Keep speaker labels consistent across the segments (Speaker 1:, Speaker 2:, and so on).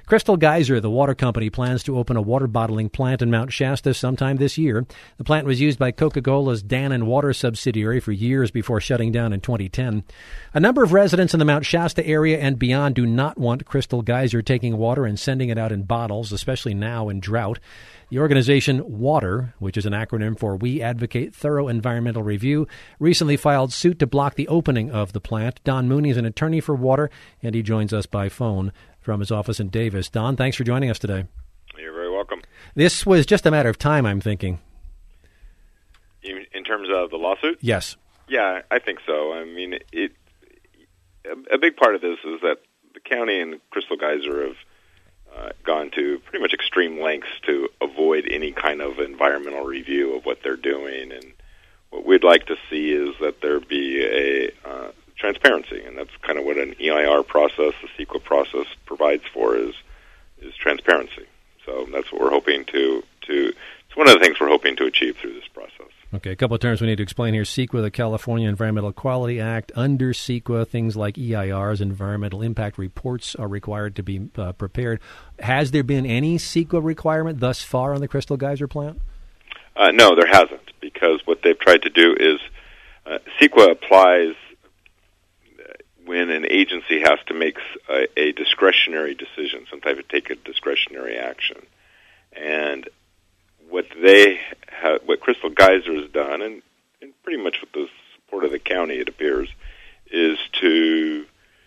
Speaker 1: Crystal Geyser, the water company, plans to open a water bottling plant in Mount Shasta sometime this year. The plant was used by Coca-Cola's Dannon Water subsidiary for years before shutting down in 2010. A number of residents in the Mount Shasta area and beyond do not want Crystal Geyser taking water and sending it out in bottles, especially now in drought. The organization WATER, which is an acronym for We Advocate Thorough Environmental Review, recently filed suit to block the opening of the plant. Don Mooney is an attorney for WATER, and he joins us by phone from his office in Davis. Don, thanks for joining us today.
Speaker 2: You're very welcome.
Speaker 1: This was just a matter of time, I'm thinking.
Speaker 2: In terms of the lawsuit?
Speaker 1: Yes.
Speaker 2: Yeah, I think so. I mean, a big part of this is that the county and Crystal Geyser have gone to pretty much extreme lengths to avoid any kind of environmental review of what they're doing. And what we'd like to see is that there be a transparency, and that's kind of what an EIR process, the CEQA process, provides for is transparency. So that's what we're hoping to it's one of the things we're hoping to achieve through this process.
Speaker 1: Okay, a couple of terms we need to explain here. CEQA, the California Environmental Quality Act. Under CEQA, things like EIRs, environmental impact reports, are required to be prepared. Has there been any CEQA requirement thus far on the Crystal Geyser plant?
Speaker 2: No, there hasn't, because what they've tried to do is CEQA applies when an agency has to make a discretionary decision, some type of take a discretionary action. And what Crystal Geyser has done, and pretty much with the support of the county, it appears, is to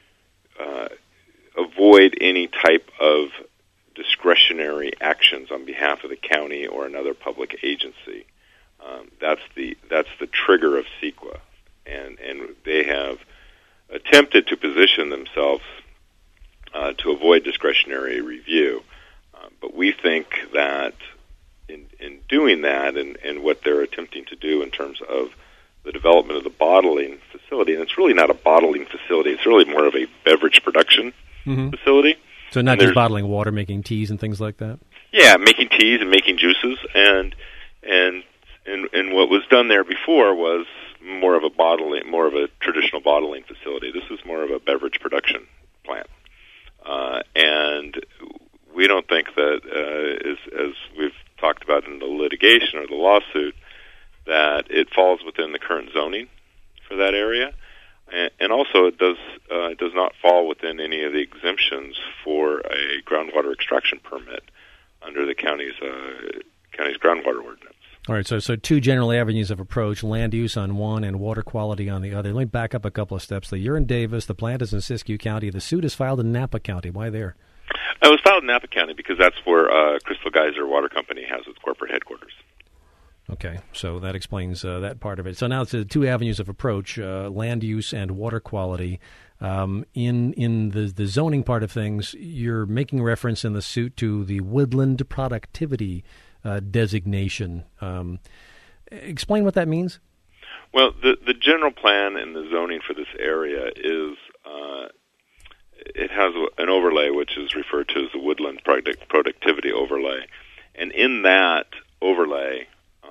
Speaker 2: avoid any type of discretionary actions on behalf of the county or another public agency. That's the trigger of CEQA, and they have attempted to position themselves to avoid discretionary review. But we think that in doing that and what they're attempting to do in terms of the development of the bottling facility, and it's really not a bottling facility, it's really more of a beverage production facility.
Speaker 1: So not just bottling water, making teas and things like that?
Speaker 2: Yeah, making teas and making juices, and what was done there before was more of a traditional bottling facility. This is more of a beverage production plant. And we don't think that, as we've talked about in the litigation or the lawsuit, that it falls within the current zoning for that area, and also it does not fall within any of the exemptions for a groundwater extraction permit under the county's groundwater ordinance.
Speaker 1: All right, so two general avenues of approach, land use on one and water quality on the other. Let me back up a couple of steps. You're in Davis, the plant is in Siskiyou County, the suit is filed in Napa County. Why there?
Speaker 2: It was filed in Napa County because that's where Crystal Geyser Water Company has its corporate headquarters.
Speaker 1: Okay, so that explains that part of it. So now it's two avenues of approach, land use and water quality. In the zoning part of things, you're making reference in the suit to the woodland productivity designation. Explain what that means.
Speaker 2: Well, the general plan and the zoning for this area is it has an overlay which is referred to as the woodland productivity overlay, and in that overlay,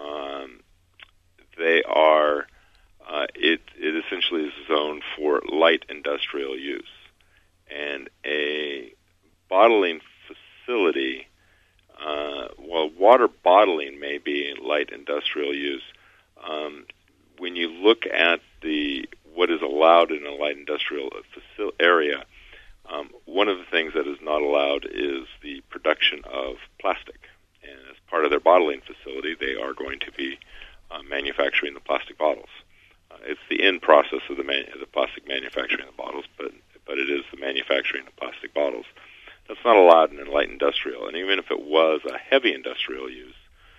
Speaker 2: they are it essentially is zoned for light industrial use, and a bottling facility. While water bottling may be light industrial use, when you look at what is allowed in a light industrial area, one of the things that is not allowed is the production of plastic. And as part of their bottling facility, they are going to be manufacturing the plastic bottles. It's the end process of the plastic manufacturing of the bottles, but it is the manufacturing of plastic bottles. That's not allowed in light industrial, and even if it was a heavy industrial use,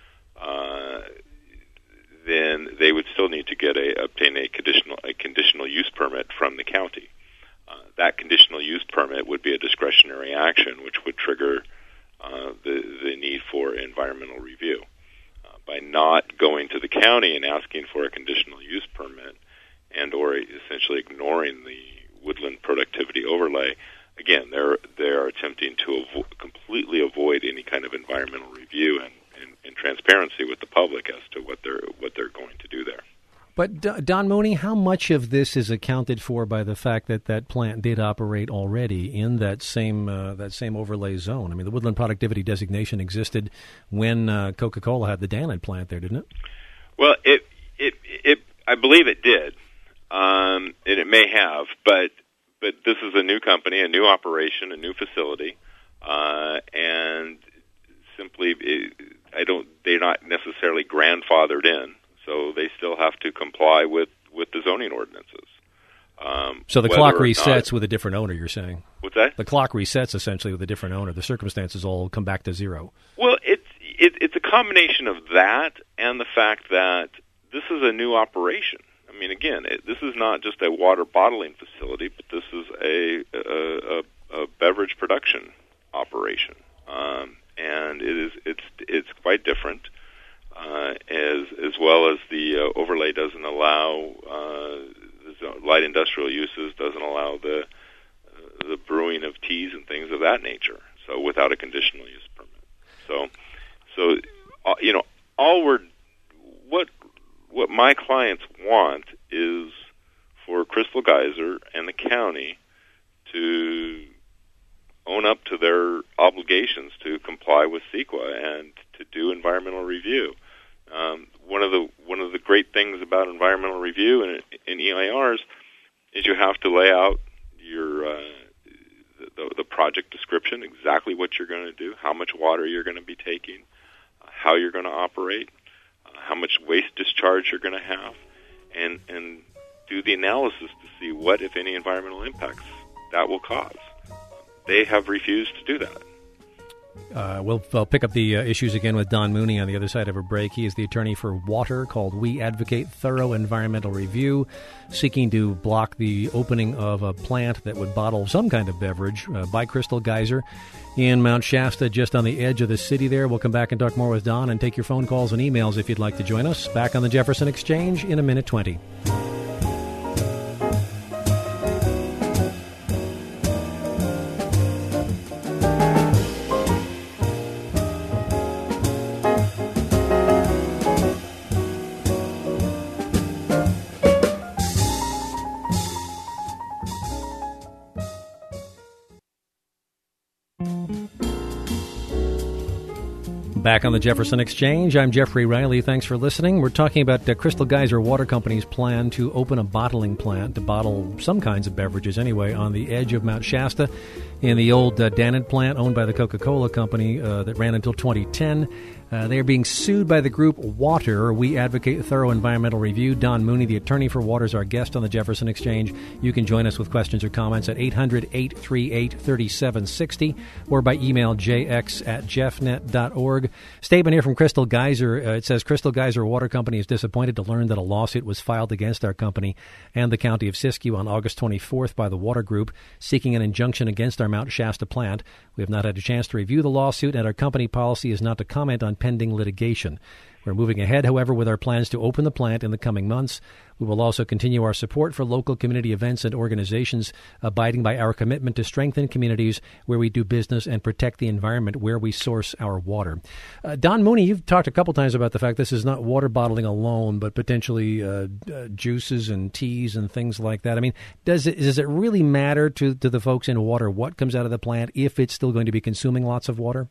Speaker 2: then they would still need to obtain a conditional use permit from the county. That conditional use permit would be a discretionary action, which would trigger the need for environmental review. By not going to the county and asking for a conditional use permit, and or essentially ignoring the woodland productivity overlay, again, they're attempting to completely avoid any kind of environmental review and transparency with the public as to what they're going to do there.
Speaker 1: But Don Mooney, how much of this is accounted for by the fact that that plant did operate already in that same overlay zone? I mean, the woodland productivity designation existed when Coca-Cola had the Dannon plant there, didn't it?
Speaker 2: Well, I believe it did, and it may have, but this is a new company, a new operation, a new facility, and simply they're not necessarily grandfathered in. So they still have to comply with the zoning ordinances.
Speaker 1: So the clock resets with a different owner, you're saying?
Speaker 2: What's that?
Speaker 1: The clock resets essentially with a different owner. The circumstances all come back to zero.
Speaker 2: Well, it's a combination of that and the fact that this is a new operation. I mean, again, this is not just a water bottling facility, but this is a beverage production operation, and it's quite different. As well as the overlay doesn't allow light industrial uses, doesn't allow the brewing of teas and things of that nature. So without a conditional use permit. So what my clients want is for Crystal Geyser and the county to own up to their obligations to comply with CEQA and to do environmental review. One of the great things about environmental review in EIRs is you have to lay out your the project description, exactly what you're going to do, how much water you're going to be taking, how you're going to operate, how much waste discharge you're going to have, and do the analysis to see what, if any, environmental impacts that will cause. They have refused to do that.
Speaker 1: We'll pick up the issues again with Don Mooney on the other side of a break. He is the attorney for water called We Advocate Thorough Environmental Review, seeking to block the opening of a plant that would bottle some kind of beverage by Crystal Geyser in Mount Shasta, just on the edge of the city there. We'll come back and talk more with Don and take your phone calls and emails if you'd like to join us. Back on the Jefferson Exchange in a minute 20. Back on the Jefferson Exchange, I'm Jeffrey Riley. Thanks for listening. We're talking about Crystal Geyser Water Company's plan to open a bottling plant to bottle some kinds of beverages anyway on the edge of Mount Shasta in the old Dannon plant owned by the Coca-Cola Company that ran until 2010. They are being sued by the group Water. We Advocate Thorough Environmental Review. Don Mooney, the attorney for Water, is our guest on the Jefferson Exchange. You can join us with questions or comments at 800-838-3760 or by email jx@jeffnet.org. Statement here from Crystal Geyser. It says, Crystal Geyser Water Company is disappointed to learn that a lawsuit was filed against our company and the County of Siskiyou on August 24th by the Water Group, seeking an injunction against our Mount Shasta plant. We have not had a chance to review the lawsuit, and our company policy is not to comment on pending litigation. We're moving ahead, however, with our plans to open the plant in the coming months. We will also continue our support for local community events and organizations, abiding by our commitment to strengthen communities where we do business and protect the environment where we source our water. Don Mooney, you've talked a couple times about the fact this is not water bottling alone, but potentially juices and teas and things like that. I mean, does it really matter to the folks in water what comes out of the plant if it's still going to be consuming lots of water?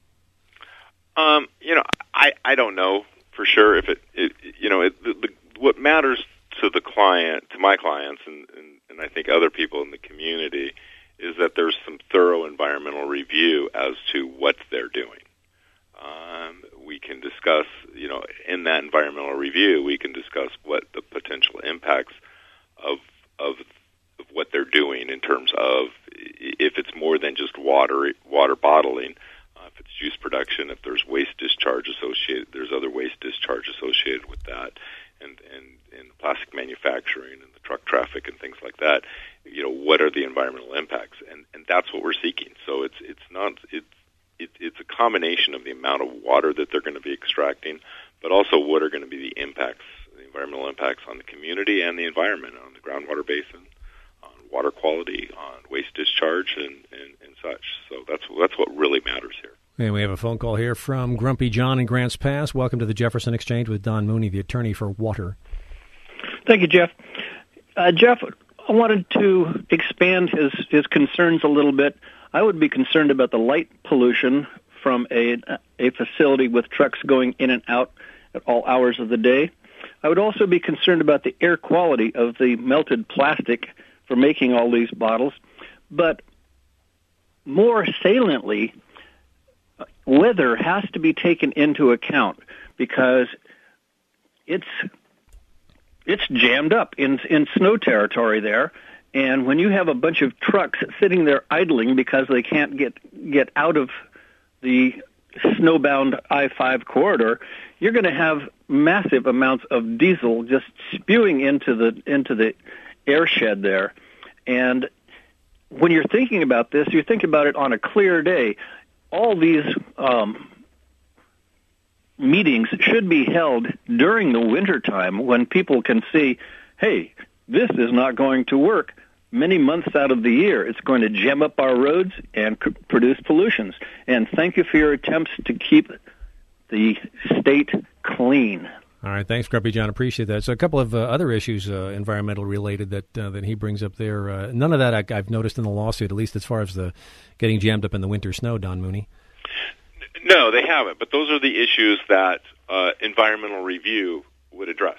Speaker 2: I don't know for sure if what matters to the client, to my clients, and I think other people in the community, is that there's some thorough environmental review as to what they're doing. We can discuss, in that environmental review, we can discuss what the potential impacts of what they're doing in terms of if it's more than just water bottling. If it's juice production, if there's waste discharge associated, there's other waste discharge associated with that, and plastic manufacturing and the truck traffic and things like that. What are the environmental impacts? And that's what we're seeking. So it's a combination of the amount of water that they're going to be extracting, but also what are going to be the impacts, the environmental impacts on the community and the environment, on the groundwater basin, on water quality, on waste discharge, and such. So that's what really matters here.
Speaker 1: And we have a phone call here from Grumpy John in Grants Pass. Welcome to the Jefferson Exchange with Don Mooney, the attorney for Water.
Speaker 3: Thank you, Jeff. Jeff, I wanted to expand his concerns a little bit. I would be concerned about the light pollution from a facility with trucks going in and out at all hours of the day. I would also be concerned about the air quality of the melted plastic for making all these bottles. But more saliently, weather has to be taken into account because it's jammed up in snow territory there. And when you have a bunch of trucks sitting there idling because they can't get out of the snowbound I-5 corridor, you're going to have massive amounts of diesel just spewing into the air shed there. And when you're thinking about this, you think about it on a clear day. All these meetings should be held during the wintertime when people can see, hey, this is not going to work. Many months out of the year, it's going to jam up our roads and produce pollutions. And thank you for your attempts to keep the state clean.
Speaker 1: All right, thanks, Grumpy John. Appreciate that. So a couple of other issues, environmental related, that he brings up there. None of that I've noticed in the lawsuit, at least as far as the getting jammed up in the winter snow, Don Mooney.
Speaker 2: No, they haven't. But those are the issues that environmental review would address.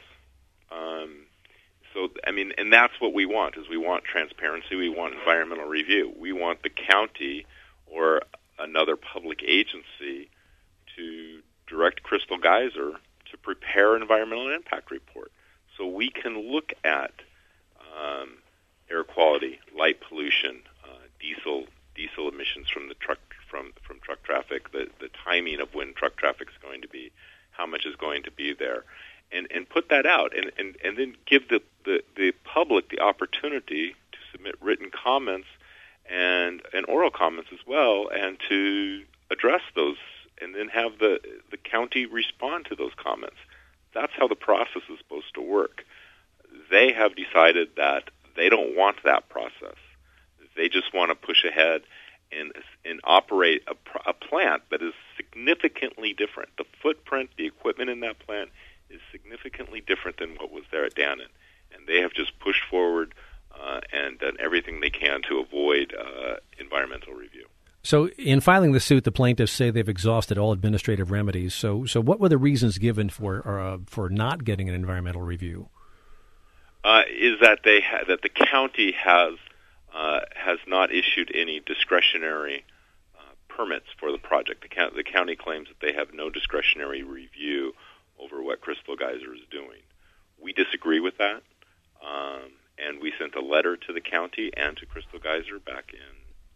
Speaker 2: So, I mean, and that's what we want, is we want transparency, we want environmental review. We want the county or another public agency to direct Crystal Geyser to prepare an environmental impact report so we can look at air quality, light pollution, diesel emissions from the truck from truck traffic, the timing of when truck traffic is going to be, how much is going to be there. And put that out, and then give the public the opportunity to submit written comments and oral comments as well, and to address those, and then have the county respond to those comments. That's how the process is supposed to work. They have decided that they don't want that process. They just want to push ahead and operate a plant that is significantly different. The footprint, the equipment in that plant is significantly different than what was there at Dannon. And they have just pushed forward and done everything they can to avoid environmental review.
Speaker 1: So in filing the suit, the plaintiffs say they've exhausted all administrative remedies. So what were the reasons given for not getting an environmental review?
Speaker 2: Is that that the county has not issued any discretionary permits for the project. The county claims that they have no discretionary review over what Crystal Geyser is doing. We disagree with that, and we sent a letter to the county and to Crystal Geyser back in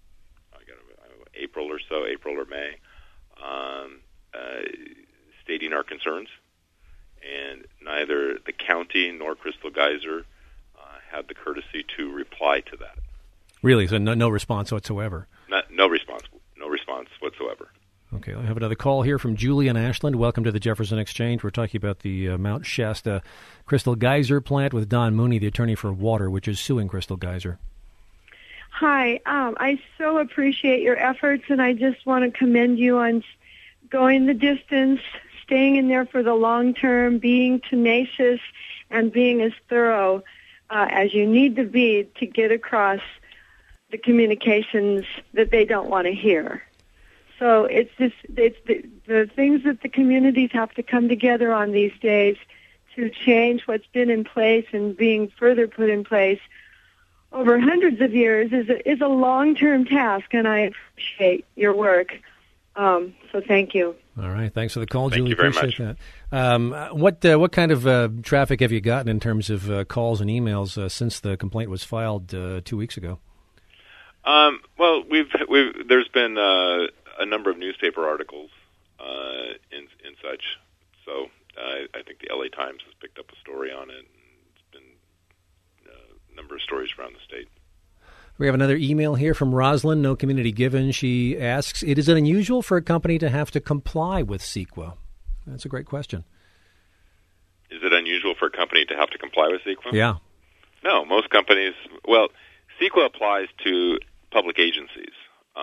Speaker 2: April or May, stating our concerns, and neither the county nor Crystal Geyser had the courtesy to reply to that.
Speaker 1: Really? So no response whatsoever?
Speaker 2: No response whatsoever.
Speaker 1: Okay, I have another call here from Julie in Ashland. Welcome to the Jefferson Exchange. We're talking about the Mount Shasta Crystal Geyser plant with Don Mooney, the attorney for water, which is suing Crystal Geyser.
Speaker 4: Hi, I so appreciate your efforts, and I just want to commend you on going the distance, staying in there for the long term, being tenacious, and being as thorough as you need to be to get across the communications that they don't want to hear. So it's the things that the communities have to come together on these days to change what's been in place and being further put in place over hundreds of years is a long-term task, and I appreciate your work. So thank you.
Speaker 1: All right. Thanks for the call,
Speaker 2: Julie.
Speaker 1: Thank you very
Speaker 2: much.
Speaker 1: That. What kind of traffic have you gotten in terms of calls and emails since the complaint was filed 2 weeks ago?
Speaker 2: Well, there's been a number of newspaper articles and such. So I think the LA Times has picked up a story on it. It's been a number of stories around the state.
Speaker 1: We have another email here from Rosalind, no community given. She asks, is it unusual for a company to have to comply with CEQA? That's a great question.
Speaker 2: Is it unusual for a company to have to comply with CEQA?
Speaker 1: Yeah.
Speaker 2: No, most companies, well, CEQA applies to public agencies.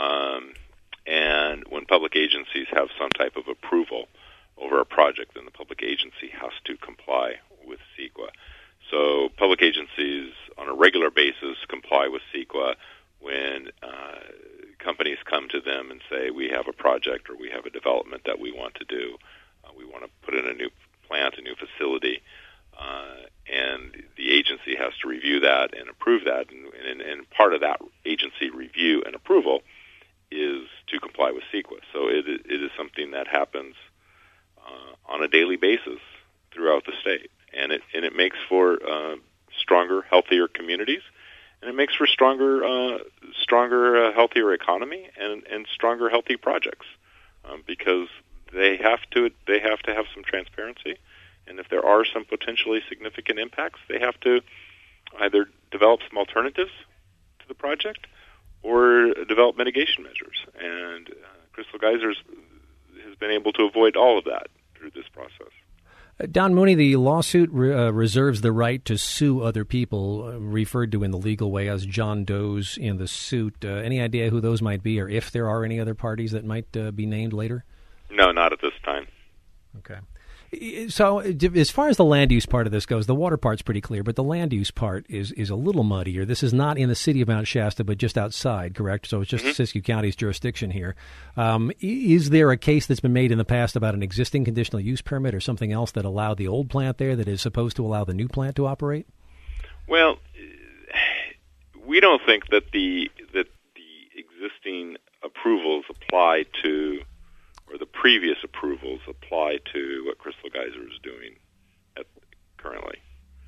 Speaker 2: And when public agencies have some type of approval over a project, then the public agency has to comply with CEQA. So public agencies on a regular basis comply with CEQA when companies come to them and say, we have a project or we have a development that we want to do. We want to put in a new plant, a new facility, and the agency has to review that and approve that. And part of that agency review and approval is to comply with CEQA. So it is something that happens on a daily basis throughout the state, and it makes for stronger, healthier communities, and it makes for stronger, healthier economy, and stronger, healthy projects because they have to have some transparency, and if there are some potentially significant impacts, they have to either develop some alternatives to the project or develop mitigation measures. And Crystal Geysers has been able to avoid all of that through this process.
Speaker 1: Don Mooney, the lawsuit reserves the right to sue other people, referred to in the legal way as John Does in the suit. Any idea who those might be, or if there are any other parties that might be named later?
Speaker 2: No, not at this time.
Speaker 1: Okay. So as far as the land use part of this goes, the water part's pretty clear, but the land use part is a little muddier. This is not in the city of Mount Shasta, but just outside, correct? So it's just Siskiyou County's jurisdiction here. Is there a case that's been made in the past about an existing conditional use permit or something else that allowed the old plant there that is supposed to allow the new plant to operate?
Speaker 2: Well, we don't think that the existing approvals apply to, or the previous approvals apply to what Crystal Geyser is doing currently.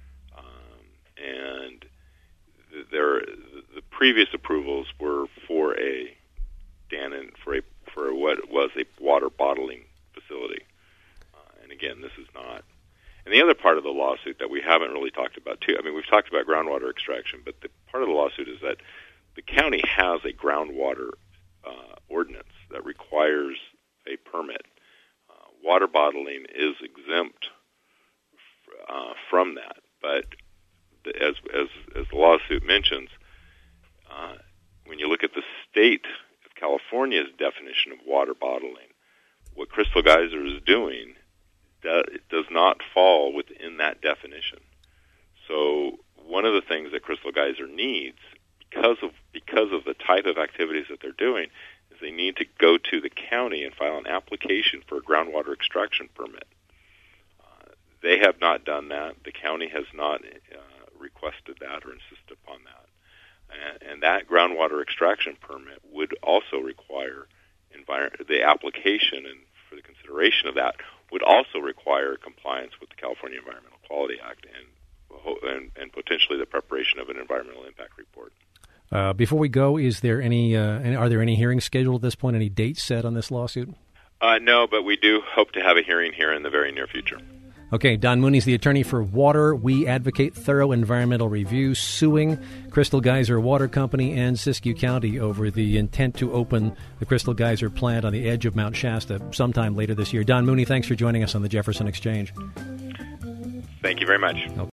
Speaker 2: And the previous approvals were for what was a water bottling facility. And again, this is not. And the other part of the lawsuit that we haven't really talked about too, I mean, we've talked about groundwater extraction, but the part of the lawsuit is that the county has a groundwater ordinance that requires a permit. Water bottling is exempt from that, but as the lawsuit mentions, when you look at the state of California's definition of water bottling, what Crystal Geyser is doing does not fall within that definition. So one of the things that Crystal Geyser needs, because of the type of activities that they're doing, is they need to go to the county and file an application for a groundwater extraction permit. They have not done that. The county has not requested that or insisted upon that. And that groundwater extraction permit would also require the application, and for the consideration of that, would also require compliance with the California Environmental Quality Act and potentially the preparation of an environmental impact report.
Speaker 1: Before we go, are there any hearings scheduled at this point? Any dates set on this lawsuit?
Speaker 2: No, but we do hope to have a hearing here in the very near future.
Speaker 1: Okay, Don Mooney is the attorney for water. We advocate thorough environmental review, suing Crystal Geyser Water Company and Siskiyou County over the intent to open the Crystal Geyser plant on the edge of Mount Shasta sometime later this year. Don Mooney, thanks for joining us on the Jefferson Exchange.
Speaker 2: Thank you very much.